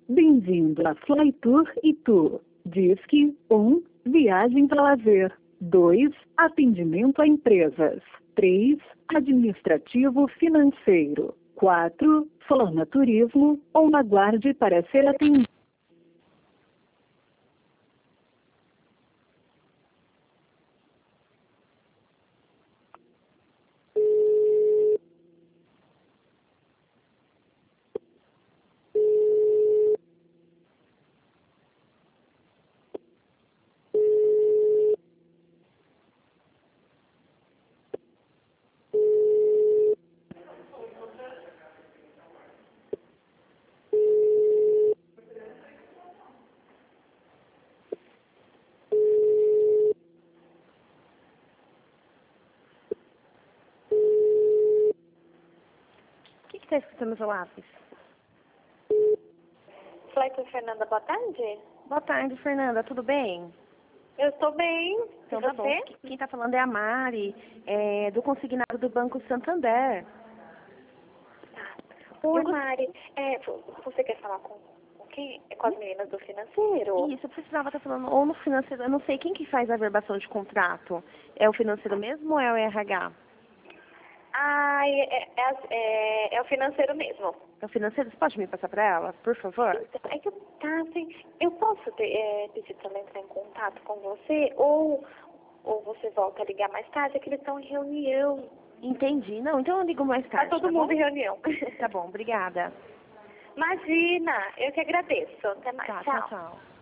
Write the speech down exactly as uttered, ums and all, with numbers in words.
Bem-vindo a Flytour e Tour. Disque um. Viagem para lazer. dois. Atendimento a empresas. três. Administrativo financeiro. quatro. Flornaturismo ou aguarde para ser atendido. O que está escrito no seu lápis? Fleito Fernanda, boa tarde. Boa tarde, Fernanda. Tudo bem? Eu estou bem. Então E tá bom. você? Quem está falando é a Mari, é, do consignado do Banco Santander. Oi, Eu gost- Mari. É, vo- você quer falar com, com quem? É com as meninas do financeiro? Isso, eu precisava estar falando ou no financeiro, eu não sei quem que faz a verbação de contrato. É o financeiro mesmo ou é o R H? Ah, é, é, é as- é- é o financeiro mesmo. É o financeiro? Você pode me passar para ela, por favor? É que eu, tá, assim, eu posso ter, é, pedir para ela entrar em contato com você ou, ou você volta a ligar mais tarde, é que eles estão em reunião. Entendi. Não, então eu ligo mais Tá tarde, todo tá mundo bom? em reunião. Tá bom, obrigada. Imagina, eu que agradeço. Até mais. Tá, tchau. tchau, tchau.